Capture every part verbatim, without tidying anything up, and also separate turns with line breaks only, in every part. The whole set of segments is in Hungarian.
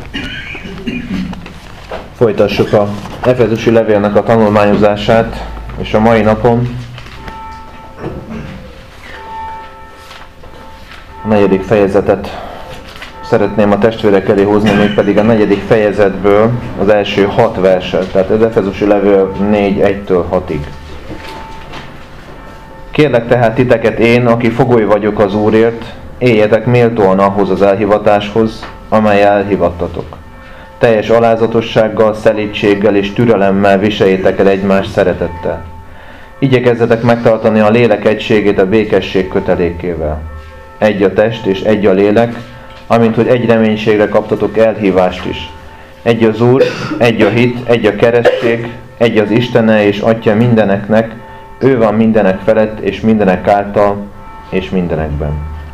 Folytassuk a Efezusi levélnek a tanulmányozását, és a mai napon a negyedik fejezetet szeretném a testvérek elé hozni, mégpedig a negyedik fejezetből az első hat verset, tehát az Efezusi levél négy egytől hatig. Kérlek tehát titeket én, aki fogoly vagyok az Úrért, éljetek méltóan ahhoz az elhivatáshoz, amely elhivattatok. Teljes alázatossággal, szelídséggel és türelemmel viseljétek el egymást szeretettel. Igyekezzetek megtartani a lélek egységét a békesség kötelékével. Egy a test és egy a lélek, amint hogy egy reménységre kaptatok elhívást is. Egy az Úr, egy a hit, egy a keresztség, egy az Istene és Atya mindeneknek, ő van mindenek felett és mindenek által és mindenekben.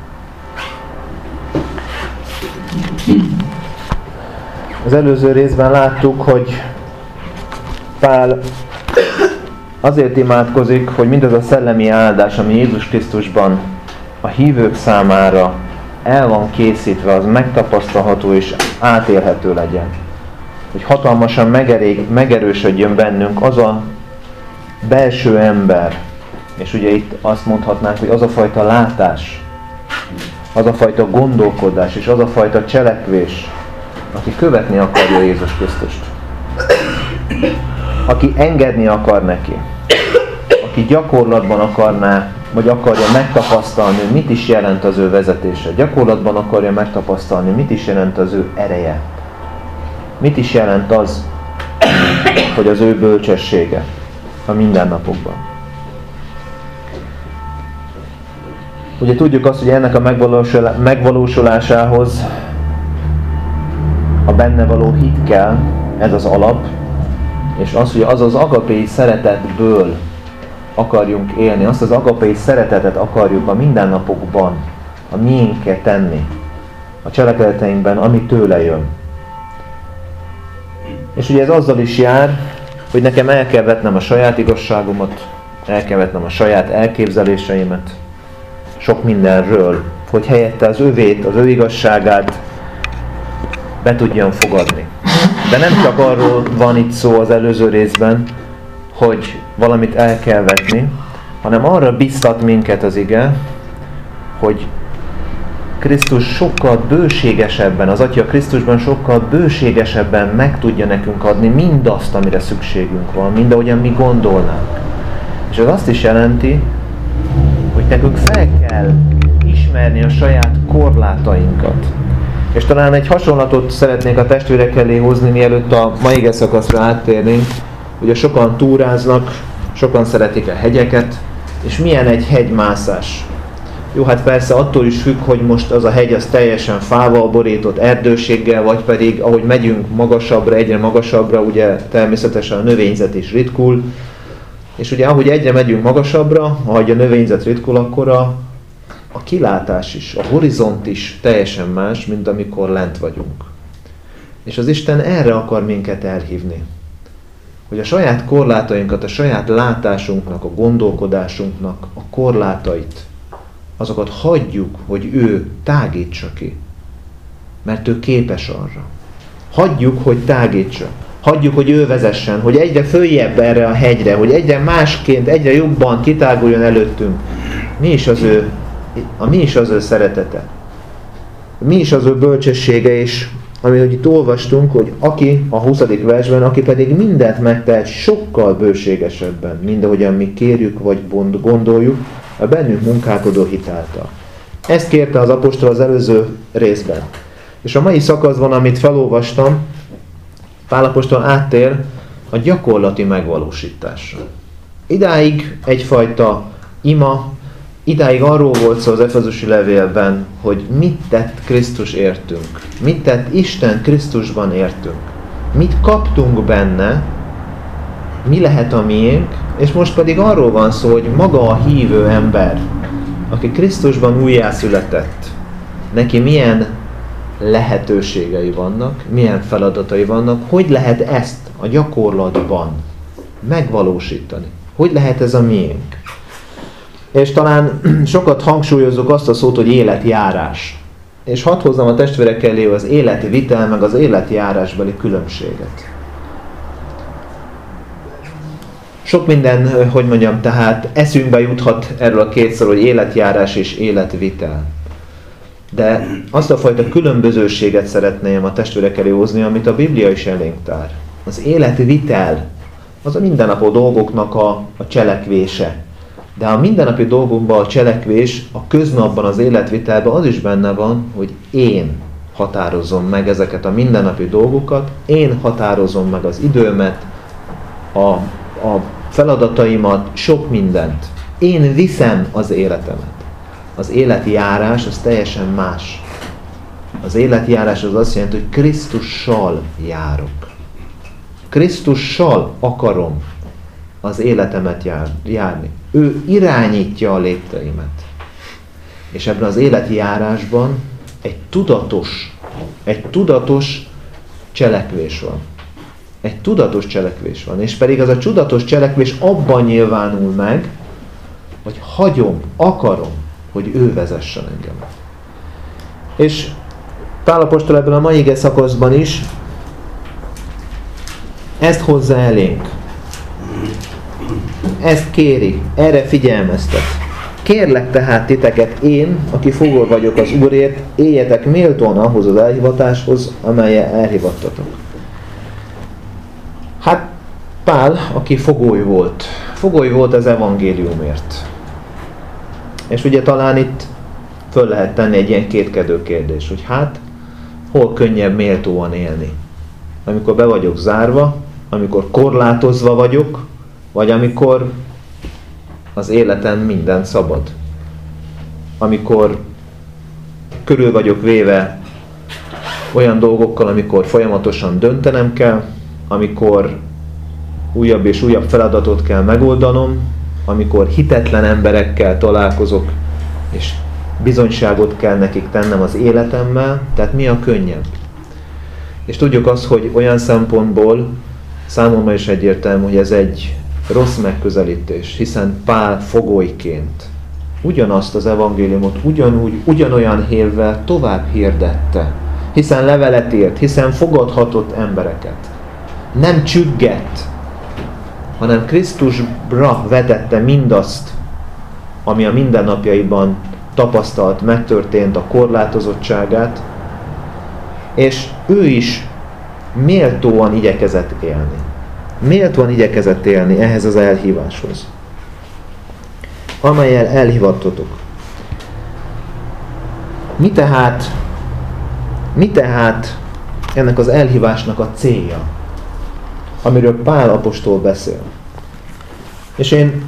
Az előző részben láttuk, hogy Pál azért imádkozik, hogy mindaz a szellemi áldás, ami Jézus Krisztusban a hívők számára el van készítve, az megtapasztalható és átélhető legyen. Hogy hatalmasan megerég, megerősödjön bennünk az a belső ember, és ugye itt azt mondhatnánk, hogy az a fajta látás, az a fajta gondolkodás, és az a fajta cselekvés, aki követni akarja Jézus Krisztust. Aki engedni akar neki. Aki gyakorlatban akarná, vagy akarja megtapasztalni, mit is jelent az ő vezetése. Gyakorlatban akarja megtapasztalni, mit is jelent az ő ereje. Mit is jelent az, hogy az ő bölcsessége a mindennapokban. Ugye tudjuk azt, hogy ennek a megvalósulásához a benne való hit kell, ez az alap, és az, hogy az az agapéi szeretetből akarjunk élni, azt az agapéi szeretetet akarjuk a mindennapokban, a miénkkel tenni, a cselekedeteinkben, ami tőle jön. És ugye ez azzal is jár, hogy nekem el kell vetnem a saját igazságomat, el kell vetnem a saját elképzeléseimet, sok mindenről, hogy helyette az övét, az ő igazságát be tudjam fogadni. De nem csak arról van itt szó az előző részben, hogy valamit el kell vetni, hanem arra biztat minket az ige, hogy Krisztus sokkal bőségesebben, az Atya Krisztusban sokkal bőségesebben meg tudja nekünk adni mindazt, amire szükségünk van, mindahogyan mi gondolnánk. És ez azt is jelenti, hogy nekünk fel kell ismerni a saját korlátainkat. És talán egy hasonlatot szeretnék a testvérek elé hozni, mielőtt a mai igeszakaszra áttérnénk. Ugye sokan túráznak, sokan szeretik a hegyeket, és milyen egy hegymászás. Jó, hát persze attól is függ, hogy most az a hegy az teljesen fával borított, erdőséggel, vagy pedig ahogy megyünk magasabbra, egyre magasabbra, ugye természetesen a növényzet is ritkul. És ugye ahogy egyre megyünk magasabbra, ahogy a növényzet ritkul, akkor a, a kilátás is, a horizont is teljesen más, mint amikor lent vagyunk. És az Isten erre akar minket elhívni. Hogy a saját korlátainkat, a saját látásunknak, a gondolkodásunknak a korlátait, azokat hagyjuk, hogy ő tágítsa ki. Mert ő képes arra. Hagyjuk, hogy tágítsa. Hagyjuk, hogy ő vezessen, hogy egyre följebb erre a hegyre, hogy egyre másként, egyre jobban kitáguljon előttünk. Mi is az ő, a mi is az ő szeretete. Mi is az ő bölcsessége is, amiről itt olvastunk, hogy aki a huszadik versben, aki pedig mindent megtehet sokkal bőségesebben, mint ahogyan mi kérjük vagy gondoljuk, a bennünk munkálkodó hitáltal. Ezt kérte az apostol az előző részben. És a mai szakaszban, amit felolvastam, Pál apostol áttér a gyakorlati megvalósításra. Idáig egyfajta ima, idáig arról volt szó az Efezusi levélben, hogy mit tett Krisztus értünk. Mit tett Isten Krisztusban értünk. Mit kaptunk benne, mi lehet a miénk, és most pedig arról van szó, hogy maga a hívő ember, aki Krisztusban újjászületett, neki milyen lehetőségei vannak, milyen feladatai vannak, hogy lehet ezt a gyakorlatban megvalósítani. Hogy lehet ez a miénk. És talán sokat hangsúlyozzuk azt a szót, hogy életjárás. és hadd hozzam a testvérek elé az életi vitel, meg az életjárásbeli különbséget. Sok minden, hogy mondjam, tehát eszünkbe juthat erről a kétszer, hogy életjárás és életvitel. De azt a fajta különbözőséget szeretném a testvérek elé hozni, amit a Biblia is elénk tár. Az életvitel az a mindennapi dolgoknak a, a cselekvése. De a mindennapi dolgokban a cselekvés, a köznapban, az életvitelben az is benne van, hogy én határozom meg ezeket a mindennapi dolgokat, én határozom meg az időmet, a, a feladataimat, sok mindent. Én viszem az életemet. Az életjárás az teljesen más. Az életjárás az azt jelenti, hogy Krisztussal járok. Krisztussal akarom az életemet jár, járni. Ő irányítja a lépteimet. És ebben az életjárásban egy tudatos, egy tudatos cselekvés van. Egy tudatos cselekvés van. És pedig az a tudatos cselekvés abban nyilvánul meg, hogy hagyom, akarom, hogy ő vezessen engem. És Pál apostol ebben a mai ige szakaszban is ezt hozza elénk. Ezt kéri, erre figyelmeztet. Kérlek tehát titeket én, aki fogol vagyok az Úrért, éljetek méltóan ahhoz az elhivatáshoz, amellyel elhivattatok. Hát Pál, aki fogoly volt. Fogoly volt az evangéliumért. És ugye talán itt föl lehet tenni egy ilyen kétkedő kérdés, hogy hát hol könnyebb méltóan élni? Amikor be vagyok zárva, amikor korlátozva vagyok, vagy amikor az életem minden szabad. Amikor körül vagyok véve olyan dolgokkal, amikor folyamatosan döntenem kell, amikor újabb és újabb feladatot kell megoldanom, amikor hitetlen emberekkel találkozok, és bizonyságot kell nekik tennem az életemmel, tehát mi a könnyebb? És tudjuk azt, hogy olyan szempontból számomra is egyértelmű, hogy ez egy rossz megközelítés, hiszen Pál fogolyként ugyanazt az evangéliumot ugyanúgy, ugyanolyan hívvel tovább hirdette, hiszen levelet írt, hiszen fogadhatott embereket. Nem csüggett, hanem Krisztusra vetette mindazt, ami a mindennapjaiban tapasztalt, megtörtént, a korlátozottságát, és ő is méltóan igyekezett élni. Méltóan igyekezett élni ehhez az elhíváshoz, amellyel elhivattatok. Mi tehát, mi tehát ennek az elhívásnak a célja, amiről Pál apostol beszél? És én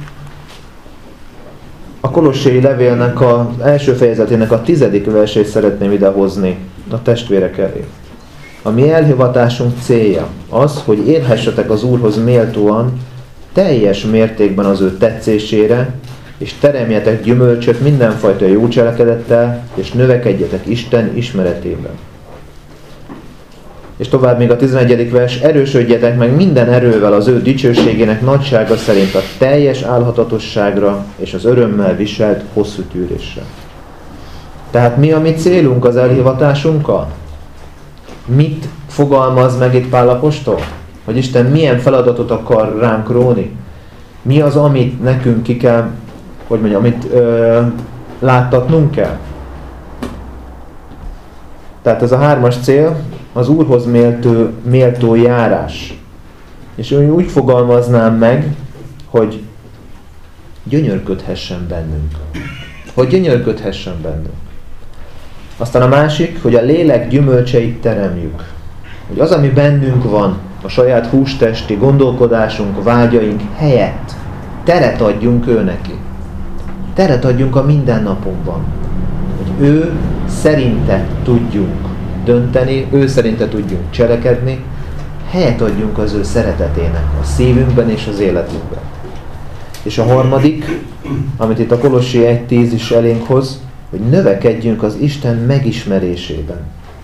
a kolossai levélnek az első fejezetének a tizedik versét szeretném idehozni a testvérek elé. A mi elhivatásunk célja az, hogy élhessetek az Úrhoz méltóan, teljes mértékben az ő tetszésére, és teremjetek gyümölcsöt mindenfajta jó cselekedettel, és növekedjetek Isten ismeretében. És tovább még a tizenegyedik vers, erősödjetek meg minden erővel az ő dicsőségének nagysága szerint a teljes álhatatosságra és az örömmel viselt hosszú tűrésre. Tehát mi a mi célunk az elhivatásunkkal? Mit fogalmaz meg itt Pál apostol? Hogy Isten milyen feladatot akar ránk róni? Mi az, amit nekünk ki kell, hogy mondjam, amit ö, láttatnunk kell? Tehát ez a hármas cél, az Úrhoz méltó, méltó járás. És úgy fogalmaznám meg, hogy gyönyörködhessen bennünk. Hogy gyönyörködhessen bennünk. Aztán a másik, hogy a lélek gyümölcseit teremjük. Hogy az, ami bennünk van, a saját hústesti gondolkodásunk, vágyaink helyett teret adjunk ő neki. Teret adjunk a mindennapunkban. Hogy ő szerinte tudjunk dönteni, ő szerinte tudjunk cselekedni, helyet adjunk az ő szeretetének a szívünkben és az életünkben. És a harmadik, amit itt a Kolossi egy tíz is elénk hoz, hogy növekedjünk az Isten megismerésében.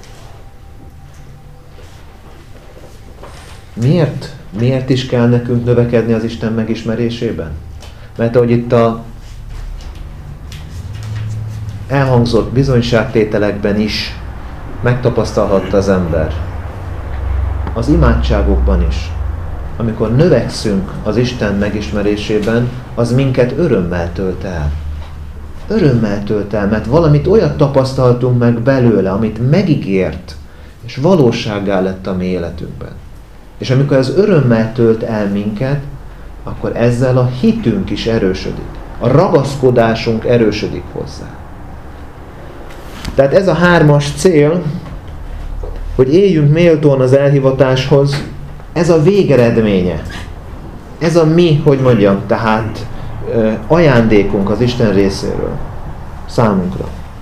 Miért? Miért is kell nekünk növekedni az Isten megismerésében? Mert ahogy itt a elhangzott bizonyságtételekben is megtapasztalhatta az ember. Az imádságokban is. Amikor növekszünk az Isten megismerésében, az minket örömmel tölt el. Örömmel tölt el, mert valamit olyat tapasztaltunk meg belőle, amit megígért, és valósággá lett a mi életünkben. És amikor ez örömmel tölt el minket, akkor ezzel a hitünk is erősödik. A ragaszkodásunk erősödik hozzá. Tehát ez a hármas cél, hogy éljünk méltóan az elhivatáshoz, ez a végeredménye. Ez a mi, hogy mondjam, tehát ajándékunk az Isten részéről számunkra.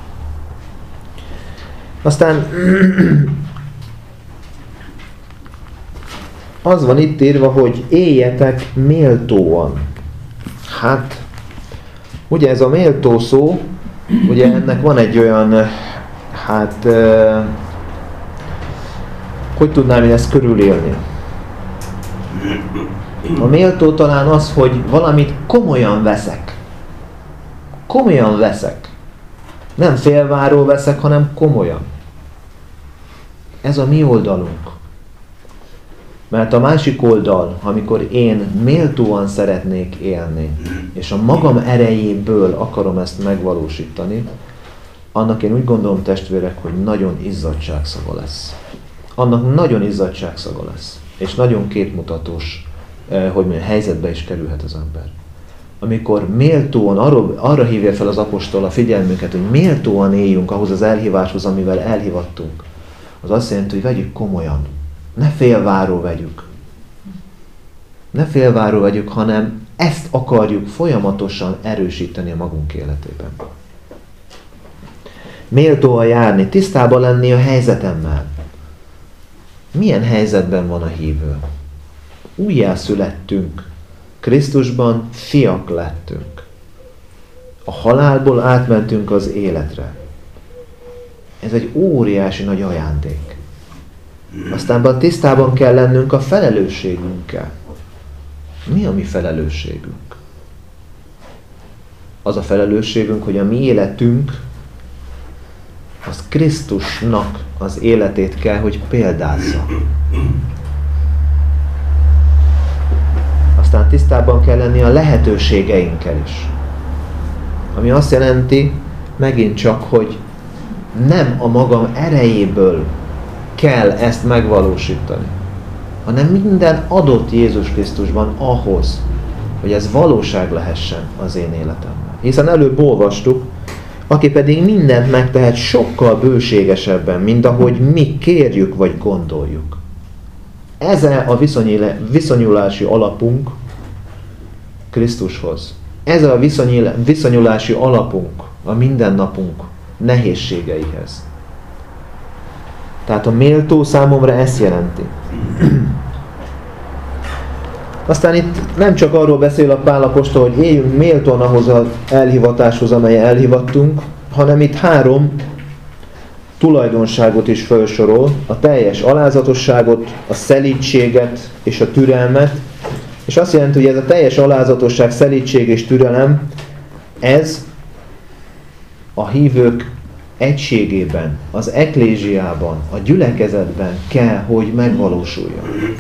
Aztán az van itt írva, hogy éljetek méltóan. Hát, ugye ez a méltó szó, ugye ennek van egy olyan, hát, hogy tudnám én ezt körülélni? A méltó talán az, hogy valamit komolyan veszek. Komolyan veszek. Nem félváról veszek, hanem komolyan. Ez a mi oldalunk. Mert a másik oldal, amikor én méltóan szeretnék élni, és a magam erejéből akarom ezt megvalósítani, annak én úgy gondolom, testvérek, hogy nagyon izzadságszaga lesz. Annak nagyon izzadságszaga lesz. És nagyon kétmutatós, hogy milyen helyzetbe is kerülhet az ember. Amikor méltóan, arra, arra hívja fel az apostol a figyelmünket, hogy méltóan éljünk ahhoz az elhíváshoz, amivel elhivattunk, az azt jelenti, hogy vegyük komolyan. Ne félváról vegyük. Ne félváról vegyük, hanem ezt akarjuk folyamatosan erősíteni a magunk életében. Méltóan járni, tisztában lenni a helyzetemmel. Milyen helyzetben van a hívő? Újjászülettünk. Krisztusban fiak lettünk. A halálból átmentünk az életre. Ez egy óriási nagy ajándék. Aztán tisztában kell lennünk a felelősségünkkel. Mi a mi felelősségünk? Az a felelősségünk, hogy a mi életünk az Krisztusnak az életét kell, hogy példázza. Aztán tisztában kell lenni a lehetőségeinkkel is. Ami azt jelenti, megint csak, hogy nem a magam erejéből kell ezt megvalósítani, hanem minden adott Jézus Krisztusban ahhoz, hogy ez valóság lehessen az én életemben. Hiszen előbb olvastuk, aki pedig mindent megtehet sokkal bőségesebben, mint ahogy mi kérjük vagy gondoljuk. Ez a viszonyulási alapunk Krisztushoz. Ez a viszonyulási alapunk a mindennapunk nehézségeihez. Tehát a méltó számomra ezt jelenti. Aztán itt nem csak arról beszél a Pál apostol, hogy éljünk méltóan ahhoz az elhivatáshoz, amely elhivattunk, hanem itt három tulajdonságot is felsorol, a teljes alázatosságot, a szelídséget és a türelmet. És azt jelenti, hogy ez a teljes alázatosság, szelídség és türelem, ez a hívők egységében, az eklézsiában, a gyülekezetben kell, hogy megvalósuljon.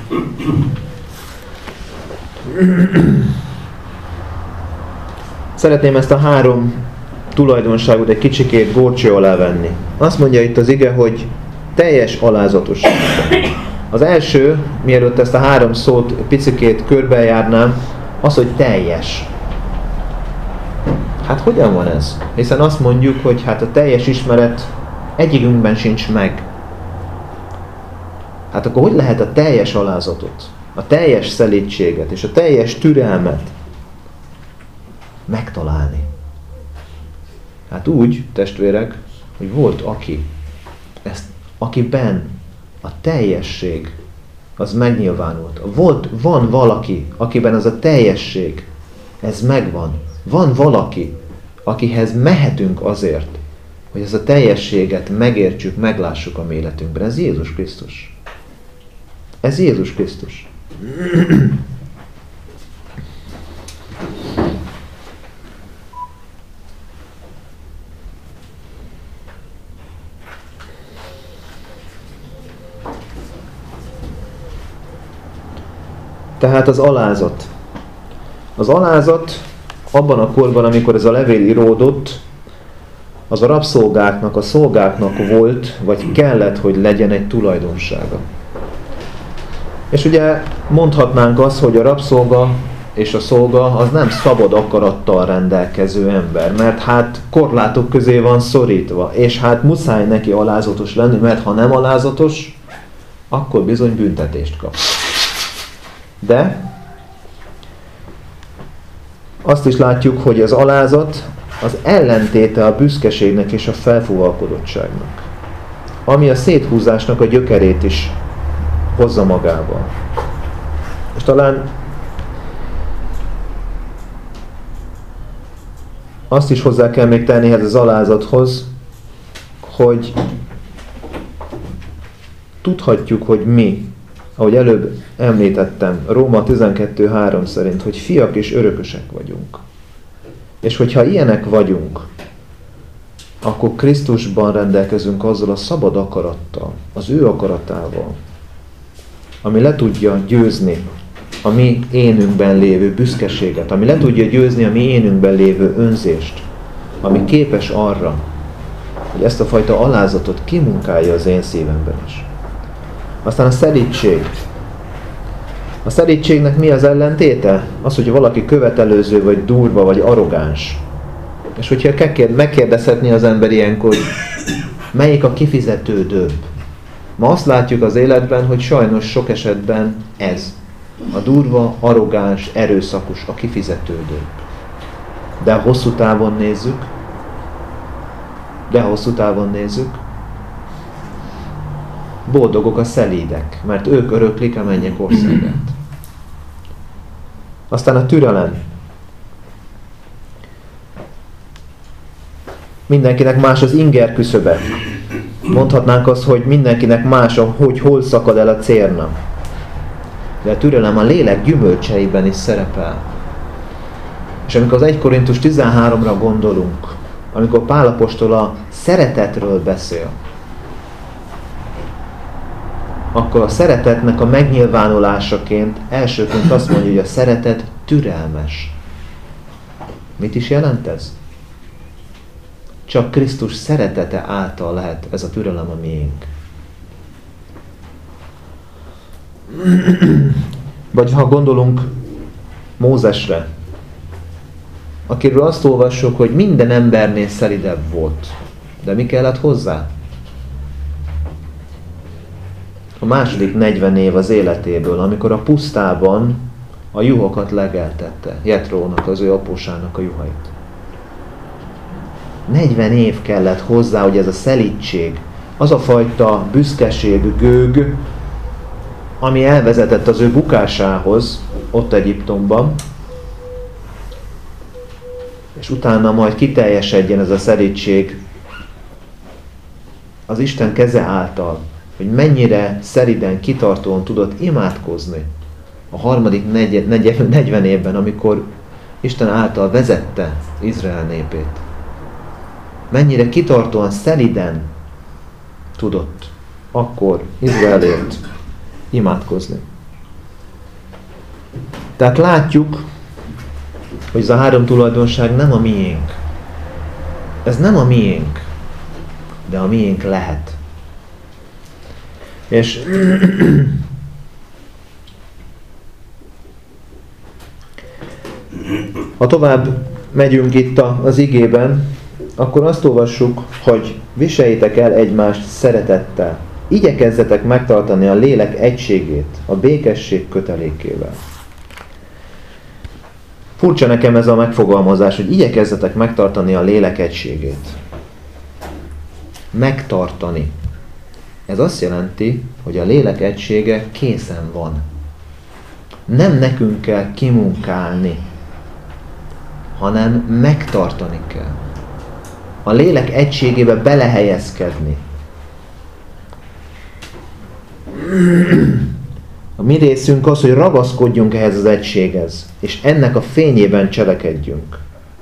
Szeretném ezt a három tulajdonságot egy kicsikét górcső alá venni. Azt mondja itt az ige, hogy teljes alázatosság. Az első, mielőtt ezt a három szót picikét körbejárnám, az, hogy teljes. Hát hogyan van ez? Hiszen azt mondjuk, hogy hát a teljes ismeret egyikünkben sincs meg. Hát akkor hogy lehet a teljes alázatot, a teljes szelídséget és a teljes türelmet megtalálni? Hát úgy, testvérek, hogy volt aki, ezt, akiben a teljesség az megnyilvánult. Volt, van valaki, akiben az a teljesség, ez megvan. Van valaki, akihez mehetünk azért, hogy ez a teljességet megértsük, meglássuk a mi életünkben. Ez Jézus Krisztus. Ez Jézus Krisztus. Tehát az alázat. Az alázat abban a korban, amikor ez a levél íródott, az a rabszolgáknak, a szolgáknak volt, vagy kellett, hogy legyen egy tulajdonsága. És ugye mondhatnánk azt, hogy a rabszolga és a szolga az nem szabad akarattal rendelkező ember, mert hát korlátok közé van szorítva, és hát muszáj neki alázatos lenni, mert ha nem alázatos, akkor bizony büntetést kap. De azt is látjuk, hogy az alázat az ellentéte a büszkeségnek és a felfúvalkodottságnak, ami a széthúzásnak a gyökerét is hozza magával. És talán azt is hozzá kell még tenni ehhez az alázathoz, hogy tudhatjuk, hogy mi, ahogy előbb említettem, Róma tizenkettő három szerint, hogy fiak és örökösek vagyunk. És hogyha ilyenek vagyunk, akkor Krisztusban rendelkezünk azzal a szabad akarattal, az ő akaratával, ami le tudja győzni a mi énünkben lévő büszkeséget, ami le tudja győzni a mi énünkben lévő önzést, ami képes arra, hogy ezt a fajta alázatot kimunkálja az én szívemben is. Aztán a szelídség. A szelídségnek mi az ellentéte? Az, hogy valaki követelőző, vagy durva, vagy arrogáns. És hogyha megkérdezhetné az ember ilyenkor, hogy melyik a kifizetődőbb? Ma azt látjuk az életben, hogy sajnos sok esetben ez. A durva, arrogáns, erőszakos, a kifizetődőbb. De hosszú távon nézzük, de hosszú távon nézzük, boldogok a szelídek, mert ők öröklik a mennyek országát. Aztán a türelem. Mindenkinek más az inger küszöbe. Mondhatnánk azt, hogy mindenkinek más, hogy hol szakad el a cérna. De a türelem a lélek gyümölcseiben is szerepel. És amikor az egy Korintus tizenháromra gondolunk, amikor Pál apostol a szeretetről beszél, akkor a szeretetnek a megnyilvánulásaként elsőként azt mondja, hogy a szeretet türelmes. Mit is jelent ez? Csak Krisztus szeretete által lehet ez a türelem a miénk. Vagy ha gondolunk Mózesre, akiről azt olvassuk, hogy minden embernél szelidebb volt. De mi kellett hozzá? A második negyven év az életéből, amikor a pusztában a juhokat legeltette, Jetrónak, az ő apósának a juhait. negyven év kellett hozzá, hogy ez a szelídség, az a fajta büszkeség, gőg, ami elvezetett az ő bukásához, ott Egyiptomban, és utána majd kiteljesedjen ez a szelídség az Isten keze által, hogy mennyire szeliden, kitartóan tudott imádkozni a harmadik negyed, negyed, negyven évben, amikor Isten által vezette Izrael népét. Mennyire kitartóan, szeliden tudott akkor Izraelért imádkozni. Tehát látjuk, hogy ez a három tulajdonság nem a miénk. Ez nem a miénk, de a miénk lehet. És ha tovább megyünk itt az igében, akkor azt olvassuk, hogy viseljétek el egymást szeretettel. Igyekezzetek megtartani a lélek egységét, a békesség kötelékével. Furcsa nekem ez a megfogalmazás, hogy igyekezzetek megtartani a lélek egységét. Megtartani. Ez azt jelenti, hogy a lélek egysége készen van. Nem nekünk kell kimunkálni, hanem megtartani kell. A lélek egységébe belehelyezkedni. A mi részünk az, hogy ragaszkodjunk ehhez az egységhez, és ennek a fényében cselekedjünk.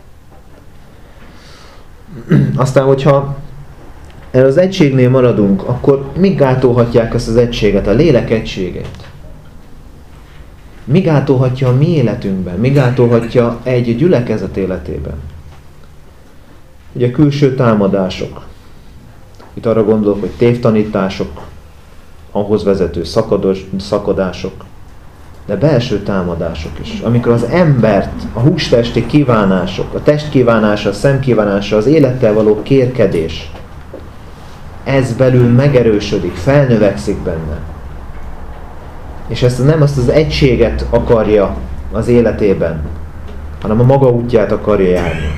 Aztán, hogyha erre az egységnél maradunk, akkor mik gátolhatják ezt az egységet, a lélek egységét? Mi gátolhatja a mi életünkben? Mi gátolhatja egy gyülekezet életében? Ugye külső támadások. Itt arra gondolok, hogy tévtanítások, ahhoz vezető szakados, szakadások, de belső támadások is. Amikor az embert, a hústesti kívánások, a testkívánása, a szemkívánása, az élettel való kérkedés, ez belül megerősödik, felnövekszik benne. És ezt nem azt az egységet akarja az életében, hanem a maga útját akarja járni.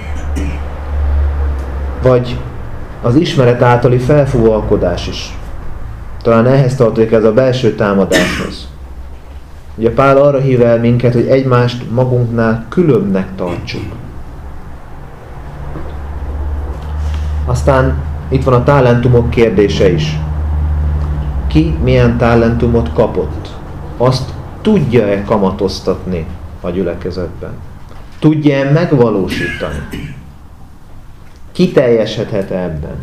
Vagy az ismeret általi felfúvalkodás is. Talán ehhez tartozik ez a belső támadáshoz. Ugye Pál arra hív el minket, hogy egymást magunknál különbnek tartsuk. Aztán itt van a talentumok kérdése is. Ki milyen talentumot kapott? Azt tudja-e kamatoztatni a gyülekezetben? Tudja-e megvalósítani? Ki teljesedhet ebben?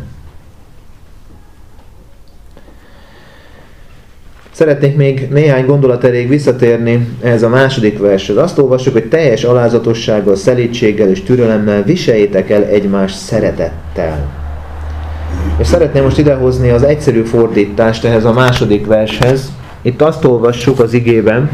Szeretnék még néhány gondolat erejéig visszatérni ehhez a második vershez. Azt olvassuk, hogy teljes alázatossággal, szelídséggel és türelemmel viseljétek el egymást szeretettel. És szeretném most idehozni az egyszerű fordítást ehhez a második vershez. Itt azt olvassuk az igében,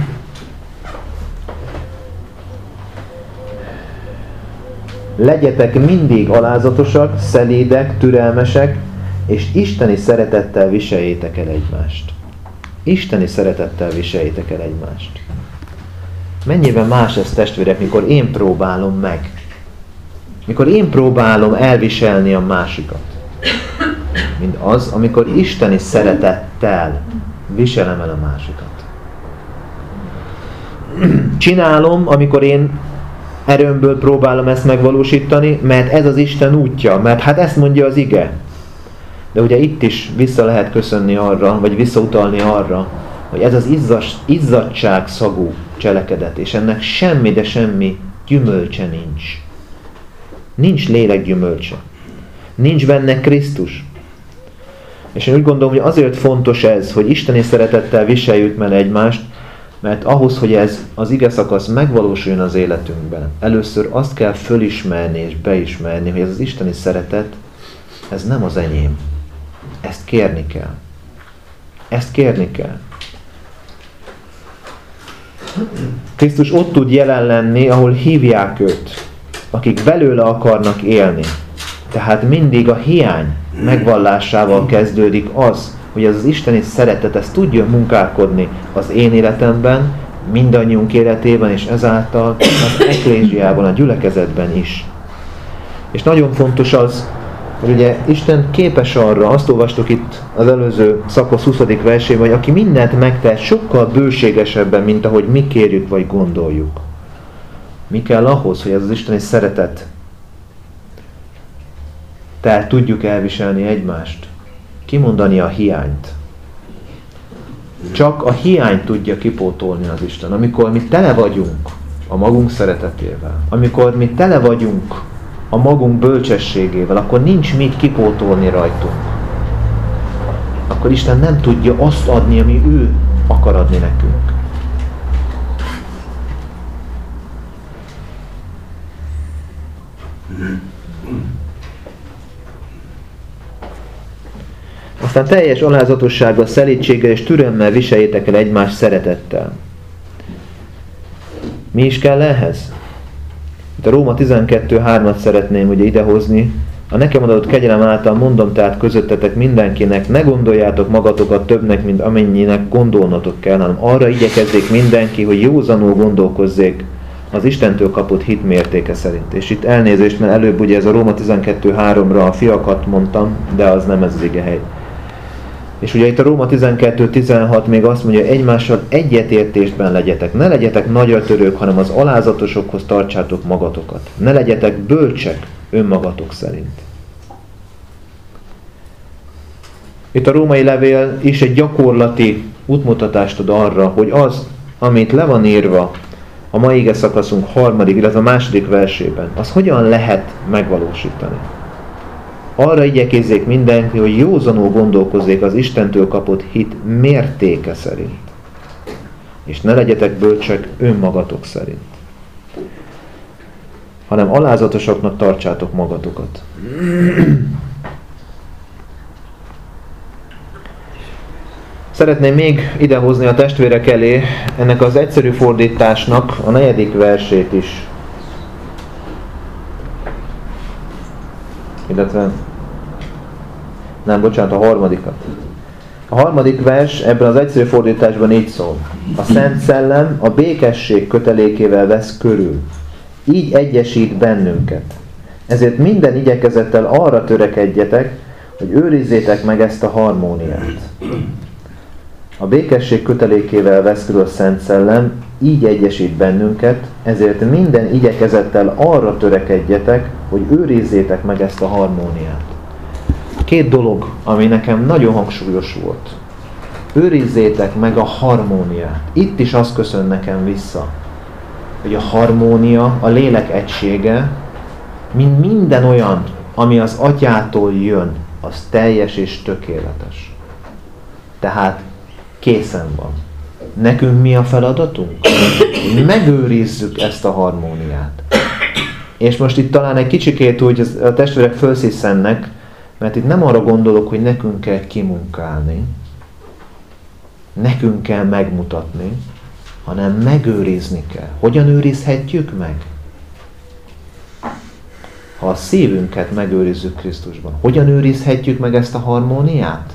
legyetek mindig alázatosak, szelídek, türelmesek, és isteni szeretettel viseljétek el egymást. Isteni szeretettel viseljétek el egymást. Mennyiben más ez, testvérek, mikor én próbálom meg? Mikor én próbálom elviselni a másikat. Mint az, amikor isteni szeretettel viselem el a másikat. Csinálom, amikor én erőmből próbálom ezt megvalósítani, mert ez az Isten útja, mert hát ezt mondja az ige. De ugye itt is vissza lehet köszönni arra, vagy visszautalni arra, hogy ez az izzas, izzadság szagú cselekedet, és ennek semmi, de semmi gyümölcse nincs. Nincs lélek gyümölcse. Nincs benne Krisztus. És én úgy gondolom, hogy azért fontos ez, hogy isteni szeretettel viseljük meg egymást, mert ahhoz, hogy ez az ige szakasz megvalósuljon az életünkben, először azt kell fölismerni és beismerni, hogy ez az isteni szeretet, ez nem az enyém. Ezt kérni kell. Ezt kérni kell. Krisztus ott tud jelen lenni, ahol hívják őt, akik belőle akarnak élni. Tehát mindig a hiány megvallásával kezdődik az, hogy ez az isteni szeretet, ez tudja munkálkodni az én életemben, mindannyiunk életében, és ezáltal az eklézsiában, a gyülekezetben is. És nagyon fontos az, hogy ugye Isten képes arra, azt olvastuk itt az előző szakasz huszadik versében, hogy aki mindent megtehet sokkal bőségesebben, mint ahogy mi kérjük vagy gondoljuk. Mi kell ahhoz, hogy ez az isteni szeretet, tehát tudjuk elviselni egymást, kimondani a hiányt. Csak a hiányt tudja kipótolni az Isten. Amikor mi tele vagyunk a magunk szeretetével, amikor mi tele vagyunk a magunk bölcsességével, akkor nincs mit kipótolni rajtunk. Akkor Isten nem tudja azt adni, ami ő akar adni nekünk. Aztán teljes alázatossággal, szelídséggel és türelemmel viseljétek el egymást szeretettel. Mi is kell ehhez? Itt a Róma tizenkettő hármat szeretném ugye idehozni. A nekem adott kegyelem által mondom tehát közöttetek mindenkinek, ne gondoljátok magatokat többnek, mint amennyinek gondolnotok kell, hanem arra igyekezzék mindenki, hogy józanul gondolkozzék az Istentől kapott hit mértéke szerint. És itt elnézést, mert előbb ugye ez a Róma tizenkettő háromra a fiakat mondtam, de az nem ez az igehely. És ugye itt a Róma tizenkettő tizenhat még azt mondja, hogy egymással egyetértésben legyetek. Ne legyetek nagyra törők, hanem az alázatosokhoz tartsátok magatokat. Ne legyetek bölcsek önmagatok szerint. Itt a római levél is egy gyakorlati útmutatást ad arra, hogy az, amit le van írva a mai ige szakaszunk harmadik, illetve a második versében, az hogyan lehet megvalósítani. Arra igyekezzék mindenki, hogy józanul gondolkozzék az Istentől kapott hit mértéke szerint. és ne legyetek bölcsek önmagatok szerint, hanem alázatosaknak tartsátok magatokat. Szeretném még idehozni a testvérek elé ennek az egyszerű fordításnak a negyedik versét is. Illetve, nem, bocsánat, a harmadikat. A harmadik vers ebben az egyszerű fordításban így szól. A Szent Szellem a békesség kötelékével vesz körül. Így egyesít bennünket. Ezért minden igyekezettel arra törekedjetek, hogy őrizzétek meg ezt a harmóniát. A békesség kötelékével vesz körül a Szent Szellem, így egyesít bennünket, ezért minden igyekezettel arra törekedjetek, hogy őrizzétek meg ezt a harmóniát. Két dolog, ami nekem nagyon hangsúlyos volt. Őrizzétek meg a harmóniát. Itt is az köszön nekem vissza, hogy a harmónia, a lélek egysége, mint minden olyan, ami az Atyától jön, az teljes és tökéletes. Tehát készen van. Nekünk mi a feladatunk? Hogy megőrizzük ezt a harmóniát. És most itt talán egy kicsikét úgy a testvérek fölsziszennek, mert itt nem arra gondolok, hogy nekünk kell kimunkálni, nekünk kell megmutatni, hanem megőrizni kell. Hogyan őrizhetjük meg? Ha a szívünket megőrizzük Krisztusban, hogyan őrizhetjük meg ezt a harmóniát?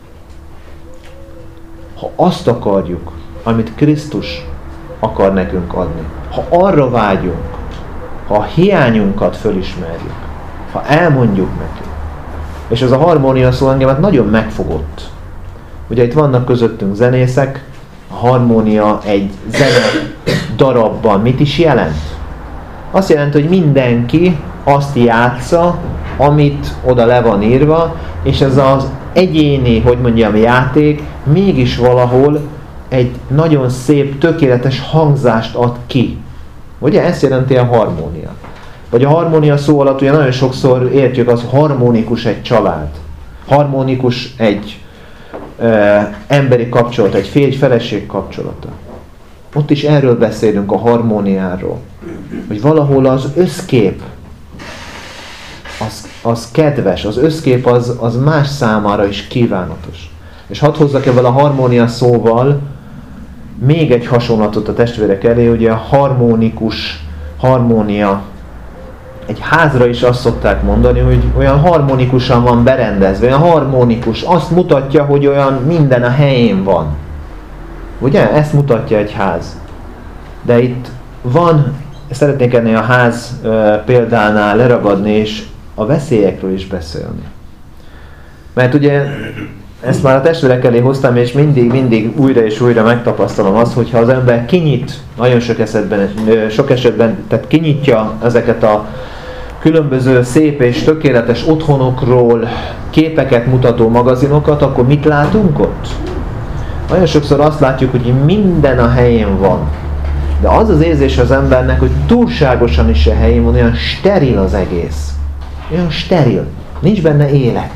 Ha azt akarjuk, amit Krisztus akar nekünk adni, ha arra vágyunk, ha a hiányunkat fölismerjük, ha elmondjuk neki, és ez a harmónia szó engemet nagyon megfogott. Ugye itt vannak közöttünk zenészek, a harmónia egy zene darabban mit is jelent? Azt jelenti, hogy mindenki azt játsza, amit oda le van írva, és ez az egyéni, hogy mondjam, játék mégis valahol egy nagyon szép, tökéletes hangzást ad ki. Ugye ezt jelenti a harmónia. Vagy a harmónia szó alatt ugye nagyon sokszor értjük az, harmonikus egy család. Harmonikus egy e, emberi kapcsolat, egy férj-feleség kapcsolata. Ott is erről beszélünk, a harmóniáról. Hogy valahol az összkép az, az kedves, az összkép az, az más számára is kívánatos. És hadd hozzak ebben a harmónia szóval még egy hasonlatot a testvérek elé, ugye a harmonikus, harmónia. Egy házra is azt szokták mondani, hogy olyan harmonikusan van berendezve, olyan harmonikus, azt mutatja, hogy olyan minden a helyén van. Ugye? Ezt mutatja egy ház. De itt van, szeretnék ennél a ház e, példánál leragadni, és a veszélyekről is beszélni. Mert ugye ezt már a testvérek elé hoztam, és mindig, mindig újra és újra megtapasztalom azt, hogyha az ember kinyit, nagyon sok esetben, sok esetben tehát kinyitja ezeket a különböző szép és tökéletes otthonokról képeket mutató magazinokat, akkor mit látunk ott? Nagyon sokszor azt látjuk, hogy minden a helyén van. De az az érzés az embernek, hogy túlságosan is a helyén van, olyan steril az egész. Olyan steril. Nincs benne élet.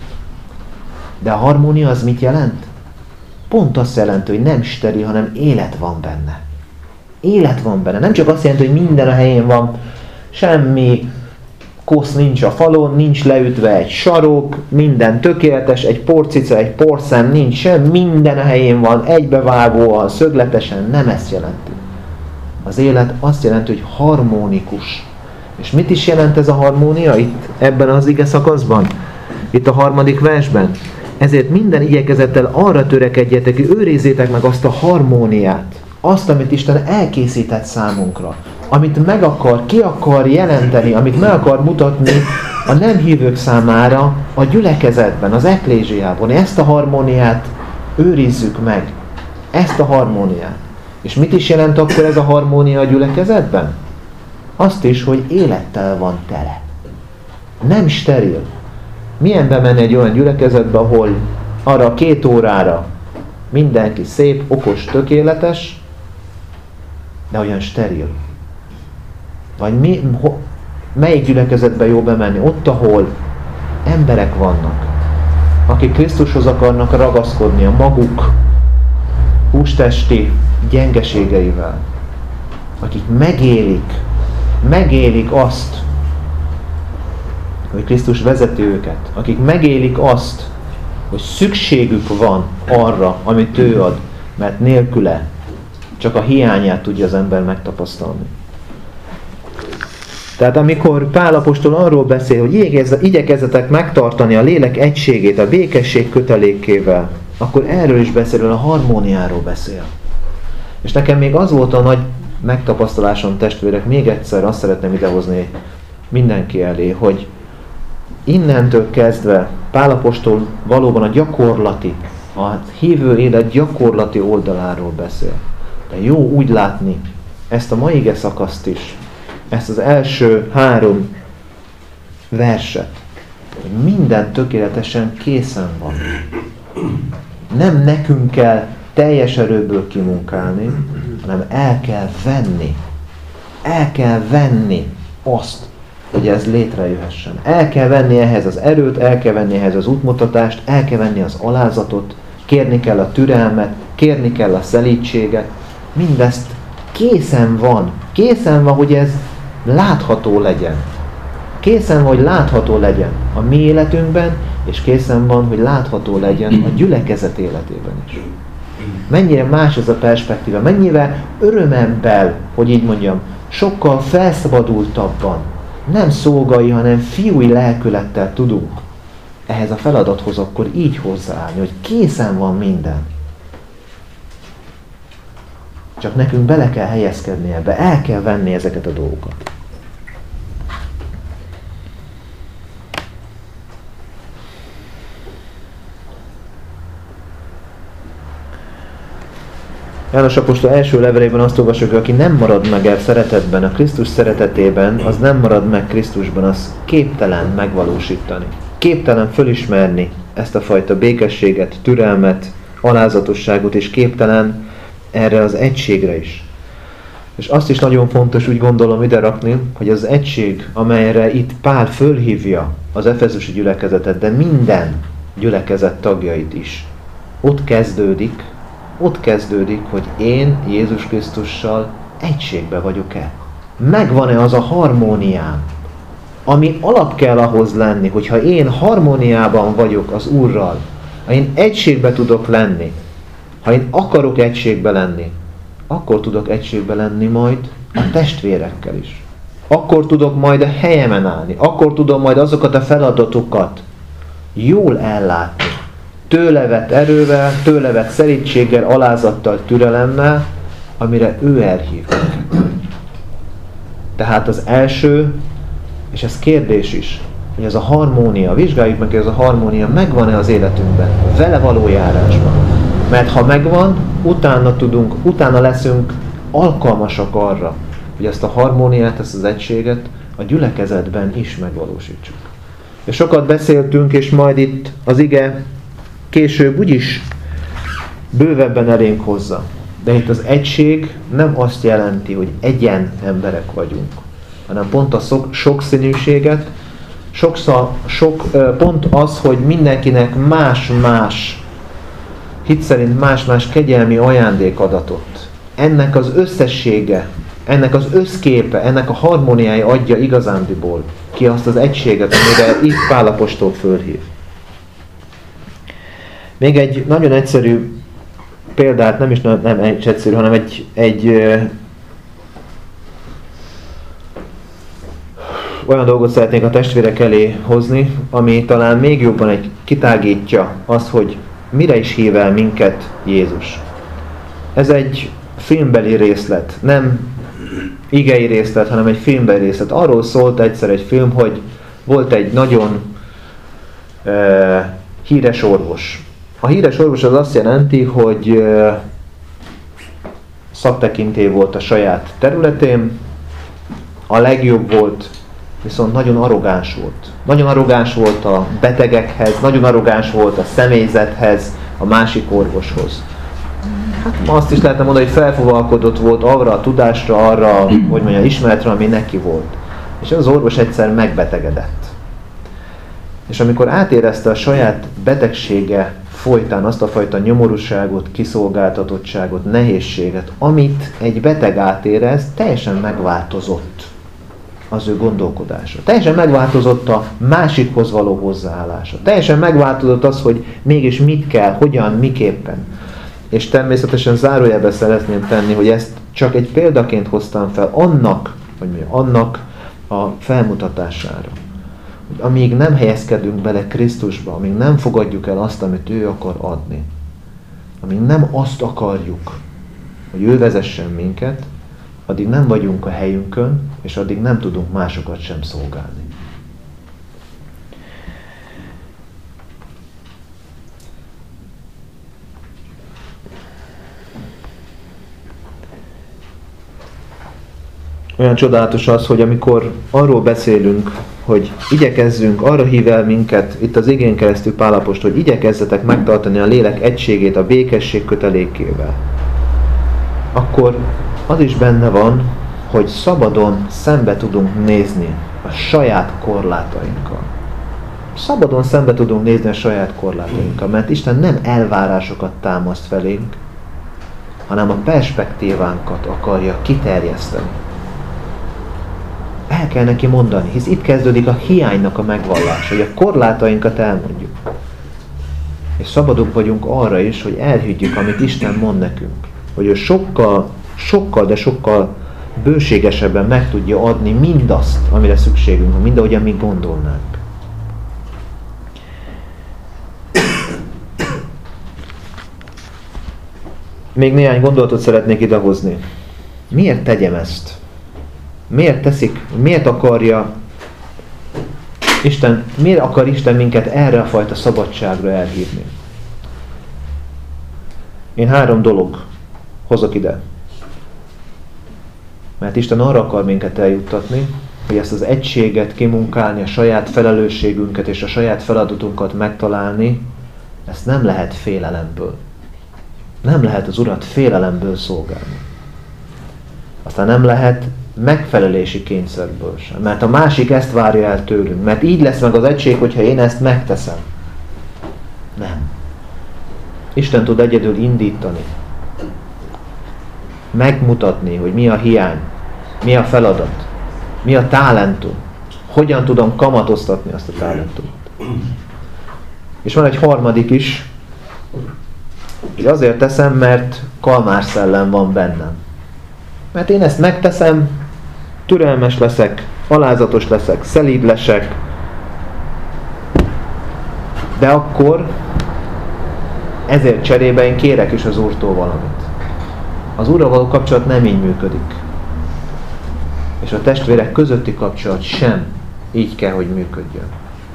De a harmónia az mit jelent? Pont azt jelenti, hogy nem steril, hanem élet van benne. Élet van benne. Nem csak azt jelenti, hogy minden a helyén van, semmi kosz nincs a falon, nincs leütve egy sarok, minden tökéletes, egy porcica, egy porszem nincs sem, minden a helyén van, egybevágóan, szögletesen, nem ezt jelenti. Az élet azt jelenti, hogy harmonikus. És mit is jelent ez a harmónia itt ebben az ige szakaszban? Itt a harmadik versben. Ezért minden igyekezettel arra törekedjetek, hogy őrizzétek meg azt a harmóniát, azt, amit Isten elkészített számunkra, amit meg akar, ki akar jelenteni, amit meg akar mutatni a nem hívők számára a gyülekezetben, az eklézsiában. Ezt a harmóniát őrizzük meg. Ezt a harmóniát. És mit is jelent akkor ez a harmónia a gyülekezetben? Azt is, hogy élettel van tele. Nem steril. Milyen bemenni egy olyan gyülekezetbe, ahol arra a két órára mindenki szép, okos, tökéletes, de olyan steril. Vagy mi, ho, melyik gyülekezetbe jó bemenni? Ott, ahol emberek vannak, akik Krisztushoz akarnak ragaszkodni a maguk hústesti gyengeségeivel, akik megélik, megélik azt, hogy Krisztus vezeti őket, akik megélik azt, hogy szükségük van arra, amit ő ad, mert nélküle csak a hiányát tudja az ember megtapasztalni. Tehát amikor Pál apostol arról beszél, hogy igyekezzetek megtartani a lélek egységét a békesség kötelékével, akkor erről is beszél, a harmóniáról beszél. És nekem még az volt a nagy megtapasztalásom, testvérek, még egyszer azt szeretném idehozni mindenki elé, hogy innentől kezdve Pál apostol valóban a gyakorlati, a hívő élet gyakorlati oldaláról beszél. De jó úgy látni ezt a mai ige szakaszt is, ezt az első három verset, hogy minden tökéletesen készen van. Nem nekünk kell teljes erőből kimunkálni, hanem el kell venni. El kell venni azt, hogy ez létrejöhessen. El kell venni ehhez az erőt, el kell venni ehhez az útmutatást, el kell venni az alázatot, kérni kell a türelmet, kérni kell a szelídséget. Mindezt készen van. Készen van, hogy ez látható legyen. Készen van, hogy látható legyen a mi életünkben, és készen van, hogy látható legyen a gyülekezet életében is. Mennyire más ez a perspektíva, mennyire örömembel, hogy így mondjam, sokkal felszabadultabban, nem szolgai, hanem fiúi lelkülettel tudunk ehhez a feladathoz akkor így hozzáállni, hogy készen van minden. Csak nekünk bele kell helyezkedni ebbe, el kell venni ezeket a dolgokat. János apostol első levelében azt olvasjuk, hogy aki nem marad meg el szeretetben, a Krisztus szeretetében, az nem marad meg Krisztusban, az képtelen megvalósítani. Képtelen fölismerni ezt a fajta békességet, türelmet, alázatosságot, és képtelen erre az egységre is. És azt is nagyon fontos úgy gondolom ide rakni, hogy az egység, amelyre itt Pál fölhívja az efezusi gyülekezetet, de minden gyülekezet tagjait is, ott kezdődik, ott kezdődik, hogy én Jézus Krisztussal egységbe vagyok-e. Megvan-e az a harmóniám, ami alap kell ahhoz lenni, hogyha én harmóniában vagyok az Úrral, ha én egységbe tudok lenni, ha én akarok egységbe lenni, akkor tudok egységbe lenni majd a testvérekkel is. Akkor tudok majd a helyemen állni, akkor tudom majd azokat a feladatokat jól ellátni. Tőle vett erővel, tőle vett szelídséggel, alázattal, türelemmel, amire ő elhív. Tehát az első, és ez kérdés is, hogy ez a harmónia, vizsgáljuk meg, hogy ez a harmónia megvan-e az életünkben, vele való járásban. Mert ha megvan, utána tudunk, utána leszünk alkalmasak arra, hogy ezt a harmóniát, ezt az egységet a gyülekezetben is megvalósítsuk. És sokat beszéltünk, és majd itt az ige később úgyis bővebben elénk hozza. De itt az egység nem azt jelenti, hogy egyen emberek vagyunk, hanem pont a sokszínűséget, sokszor, sok, pont az, hogy mindenkinek más-más, hit szerint más-más kegyelmi ajándék adatot. Ennek az összessége, ennek az összképe, ennek a harmóniája adja igazándiból ki azt az egységet, amire itt Pál apostol fölhív. Még egy nagyon egyszerű példát, nem is nem egy egyszerű, hanem egy, egy ö, olyan dolgot szeretnék a testvérek elé hozni, ami talán még jobban egy kitágítja azt, hogy mire is hív el minket Jézus. Ez egy filmbeli részlet, nem igei részlet, hanem egy filmbeli részlet. Arról szólt egyszer egy film, hogy volt egy nagyon ö, híres orvos. A híres orvos az azt jelenti, hogy szaktekintély volt a saját területén, a legjobb volt, viszont nagyon arrogáns volt. Nagyon arrogáns volt a betegekhez, nagyon arrogáns volt a személyzethez, a másik orvoshoz. Hát ma azt is lehetne mondani, hogy felfogalkodott volt arra a tudásra, arra, hogy mondja, ismeretre, ami neki volt. És az orvos egyszer megbetegedett. És amikor átérezte a saját betegsége folytán azt a fajta nyomorúságot, kiszolgáltatottságot, nehézséget, amit egy beteg átérez, teljesen megváltozott az ő gondolkodása. Teljesen megváltozott a másikhoz való hozzáállása. Teljesen megváltozott az, hogy mégis mit kell, hogyan, miképpen. És természetesen zárójelbe szeretném tenni, hogy ezt csak egy példaként hoztam fel annak, vagy mi, annak a felmutatására. Hogy amíg nem helyezkedünk bele Krisztusba, amíg nem fogadjuk el azt, amit ő akar adni, amíg nem azt akarjuk, hogy ő vezessen minket, addig nem vagyunk a helyünkön, és addig nem tudunk másokat sem szolgálni. Olyan csodálatos az, hogy amikor arról beszélünk, hogy igyekezzünk, arra hív el minket, itt az igén keresztül Pál apostol, hogy igyekezzetek megtartani a lélek egységét a békesség kötelékével, akkor az is benne van, hogy szabadon szembe tudunk nézni a saját korlátainkkal. Szabadon szembe tudunk nézni a saját korlátainkkal, mert Isten nem elvárásokat támaszt felénk, hanem a perspektívánkat akarja kiterjeszteni. El kell neki mondani, hisz itt kezdődik a hiánynak a megvallása, hogy a korlátainkat elmondjuk. És szabadok vagyunk arra is, hogy elhiggyük, amit Isten mond nekünk. Hogy ő sokkal, sokkal, de sokkal bőségesebben meg tudja adni mindazt, amire szükségünk van, mindahogyan mi gondolnánk. Még néhány gondolatot szeretnék idehozni. Miért tegyem ezt? Miért teszik, miért akarja Isten, miért akar Isten minket erre a fajta szabadságra elhívni? Én három dolog hozok ide. Mert Isten arra akar minket eljuttatni, hogy ezt az egységet kimunkálni, a saját felelősségünket és a saját feladatunkat megtalálni, ezt nem lehet félelemből. Nem lehet az Urat félelemből szolgálni. Aztán nem lehet megfelelési kényszerből sem. Mert a másik ezt várja el tőlünk. Mert így lesz meg az egység, hogyha én ezt megteszem. Nem. Isten tud egyedül indítani. Megmutatni, hogy mi a hiány, mi a feladat, mi a talentum, hogyan tudom kamatoztatni azt a talentumot. És van egy harmadik is, hogy azért teszem, mert kalmár szellem van bennem. Mert én ezt megteszem, türelmes leszek, alázatos leszek, szelíd leszek, de akkor ezért cserébe én kérek is az Úrtól valamit. Az Úrral való kapcsolat nem így működik. És a testvérek közötti kapcsolat sem így kell, hogy működjön.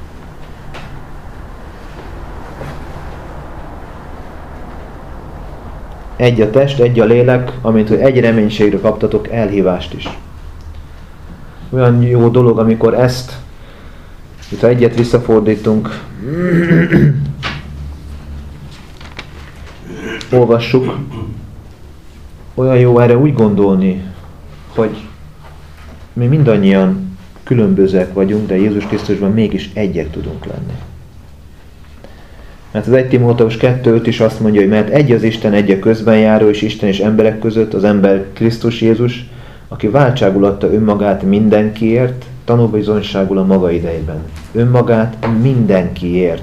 Egy a test, egy a lélek, amint hogy egy reménységre kaptatok elhívást is. Olyan jó dolog, amikor ezt, itt ha egyet visszafordítunk, olvassuk, olyan jó erre úgy gondolni, hogy mi mindannyian különbözőek vagyunk, de Jézus Krisztusban mégis egyek tudunk lenni. Mert az egy Timóteus kettő öt is azt mondja, hogy mert egy az Isten, egy a közben járó, és Isten és emberek között, az ember Krisztus Jézus, aki váltságul adta önmagát mindenkiért, tanúbizonyságul a maga idejében. Önmagát mindenkiért.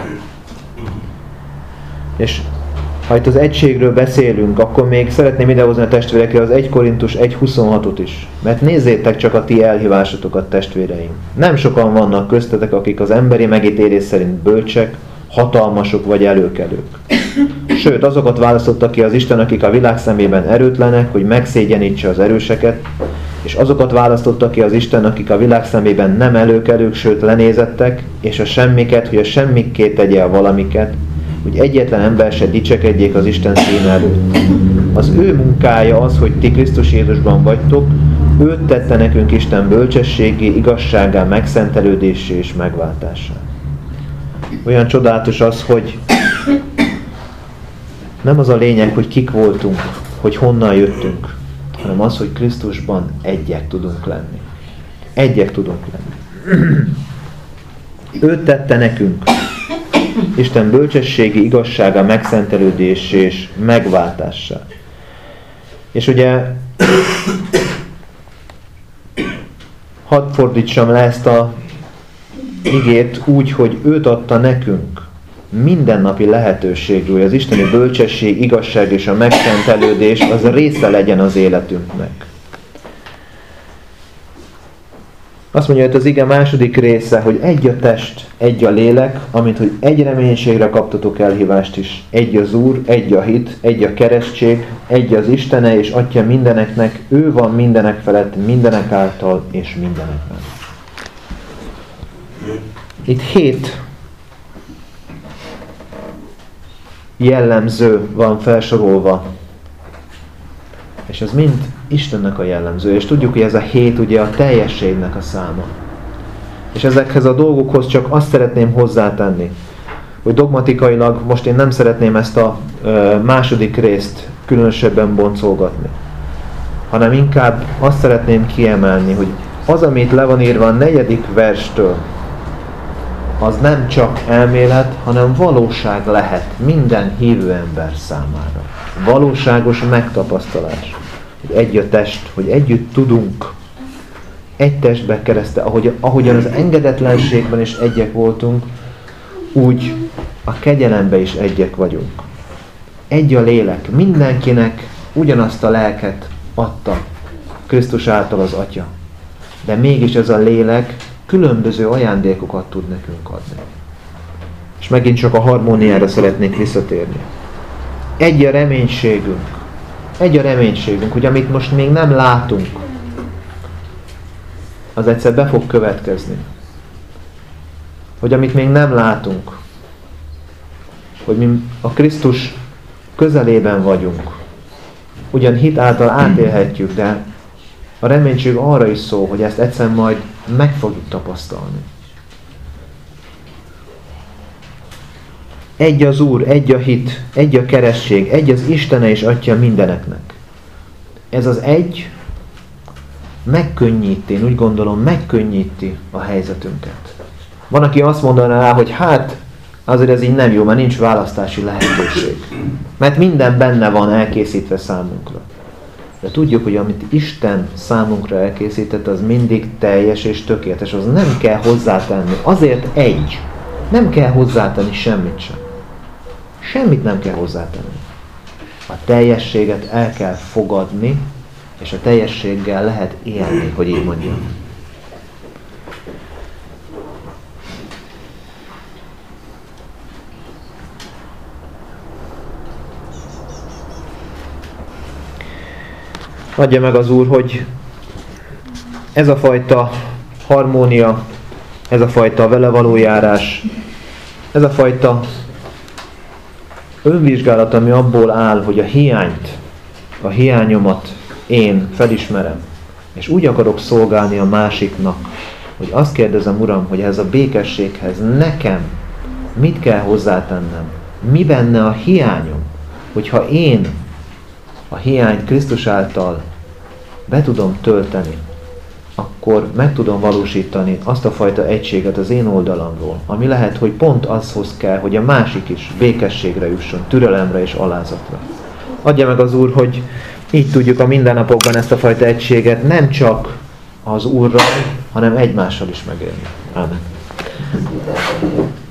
És ha itt az egységről beszélünk, akkor még szeretném idehozni a testvérekre az egy Korintus egy huszonhatot is. Mert nézzétek csak a ti elhívásotokat, testvéreim. Nem sokan vannak köztetek, akik az emberi megítélés szerint bölcsek, hatalmasok vagy előkelők. Sőt, azokat választotta ki az Isten, akik a világ szemében erőtlenek, hogy megszégyenítse az erőseket, és azokat választotta ki az Isten, akik a világ szemében nem előkelők, sőt lenézettek, és a semmiket, hogy a semmikké tegye a valamiket, hogy egyetlen ember se dicsekedjék az Isten színe előtt. Az ő munkája az, hogy ti Krisztus Jézusban vagytok, őt tette nekünk Isten bölcsességé, igazságá, megszentelődésé és megváltásá. Olyan csodálatos az, hogy nem az a lényeg, hogy kik voltunk, hogy honnan jöttünk, hanem az, hogy Krisztusban egyek tudunk lenni. Egyek tudunk lenni. Őt tette nekünk. Isten bölcsességi, igazsága, megszentelődés és megváltássá. És ugye hadd fordítsam le ezt a igét úgy, hogy őt adta nekünk mindennapi lehetőségről, hogy az isteni bölcsesség, igazság és a megszentelődés az része legyen az életünknek. Azt mondja, hogy az ige második része, hogy egy a test, egy a lélek, amint hogy egy reménységre kaptatok elhívást is. Egy az Úr, egy a hit, egy a keresztség, egy az Istene és Atya mindeneknek, ő van mindenek felett, mindenek által és mindenekben. Itt hét jellemző van felsorolva, és ez mind Istennek a jellemző, és tudjuk, hogy ez a hét ugye a teljességnek a száma. És ezekhez a dolgokhoz csak azt szeretném hozzátenni, hogy dogmatikailag most én nem szeretném ezt a ö, második részt különösebben boncolgatni, hanem inkább azt szeretném kiemelni, hogy az, amit le van írva a negyedik verstől, az nem csak elmélet, hanem valóság lehet minden hívő ember számára. Valóságos megtapasztalás. Hogy egy a test, hogy együtt tudunk egy testbe keresztel, ahogy, ahogyan az engedetlenségben is egyek voltunk, úgy a kegyelemben is egyek vagyunk. Egy a lélek, mindenkinek ugyanazt a lelket adta Krisztus által az Atya. De mégis ez a lélek különböző ajándékokat tud nekünk adni. És megint csak a harmóniára szeretnék visszatérni. Egy a reménységünk. Egy a reménységünk, hogy amit most még nem látunk, az egyszer be fog következni. Hogy amit még nem látunk, hogy mi a Krisztus közelében vagyunk. Ugyan hit által átélhetjük, de a reménység arra is szól, hogy ezt egyszer majd meg fogjuk tapasztalni. Egy az Úr, egy a hit, egy a keresztség, egy az Istene és Atya mindeneknek. Ez az egy megkönnyíti, én úgy gondolom, megkönnyíti a helyzetünket. Van, aki azt mondaná rá, hogy hát azért ez így nem jó, mert nincs választási lehetőség. Mert minden benne van elkészítve számunkra. De tudjuk, hogy amit Isten számunkra elkészített, az mindig teljes és tökéletes. Az nem kell hozzátenni. Azért egy. Nem kell hozzátenni semmit sem. Semmit nem kell hozzátenni. A teljességet el kell fogadni, és a teljességgel lehet élni, hogy így mondjam. Adja meg az Úr, hogy ez a fajta harmónia, ez a fajta vele való járás, ez a fajta önvizsgálat, ami abból áll, hogy a hiányt, a hiányomat én felismerem, és úgy akarok szolgálni a másiknak, hogy azt kérdezem, Uram, hogy ez a békességhez nekem mit kell hozzátennem, mi benne a hiányom, hogyha én a hiányt Krisztus által be tudom tölteni, akkor meg tudom valósítani azt a fajta egységet az én oldalamról, ami lehet, hogy pont azhoz kell, hogy a másik is békességre jusson, türelemre és alázatra. Adja meg az Úr, hogy így tudjuk a mindennapokban ezt a fajta egységet nem csak az Úrral, hanem egymással is megélni. Ámen.